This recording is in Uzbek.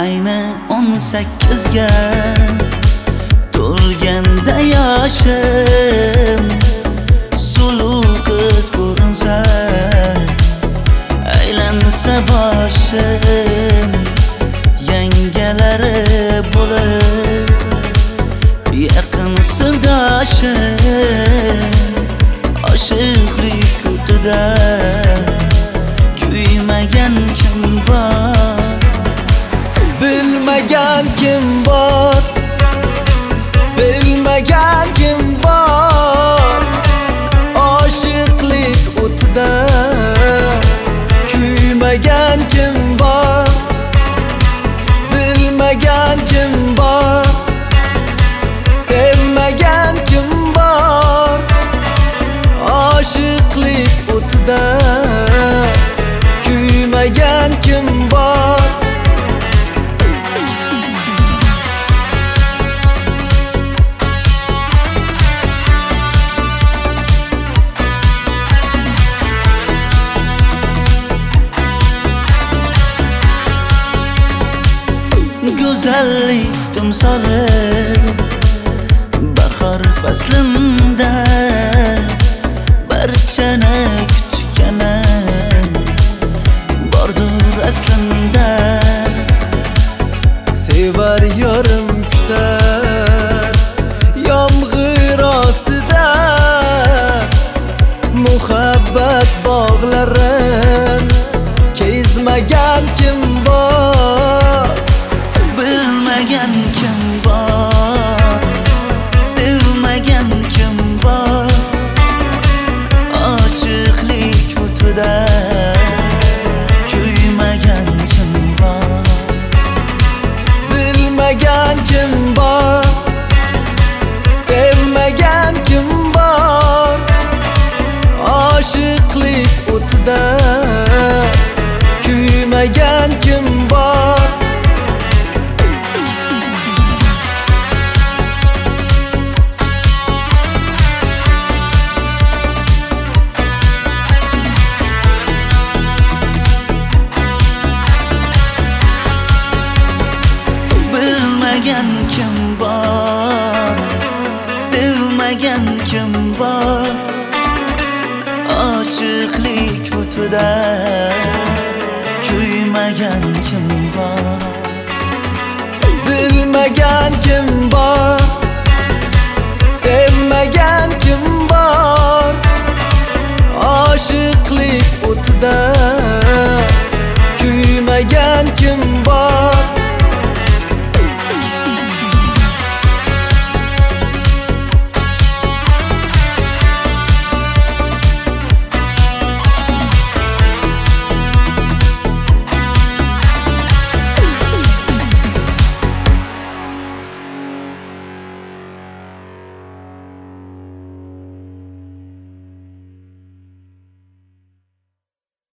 ayni 18ga to'lganda yoshim, suluv qiz ko'rinsa, aylansa boshim, yangalari bo'lib yaqin sirdoshim, oshiqlik kutida kuymagan kim bor, bilmagan kim bor, bilmagan kim bor, oshiqlik o'tida kuymagan kim bor, bilmagan kim bor, sevmagan kim bor, oshiqlik o'tida kuymagan kim bor. Go'zallik timsoli bahor faslimda barchani kutgani bordur aslında. Sevar yorim kutar yomg'ir ostida, muhabbat bog'larin kezmagan kim bor, bilmagan kim bor, sevmagan kim bor, oshiqlik o'tida kuymagan kim bor, bilmagan kim bor, sevmagan kim bor, oshiqlik o'tida kuymagan kim bor. Bilmagan kim bor, sevmagan kim bor, oshiqlik o'tida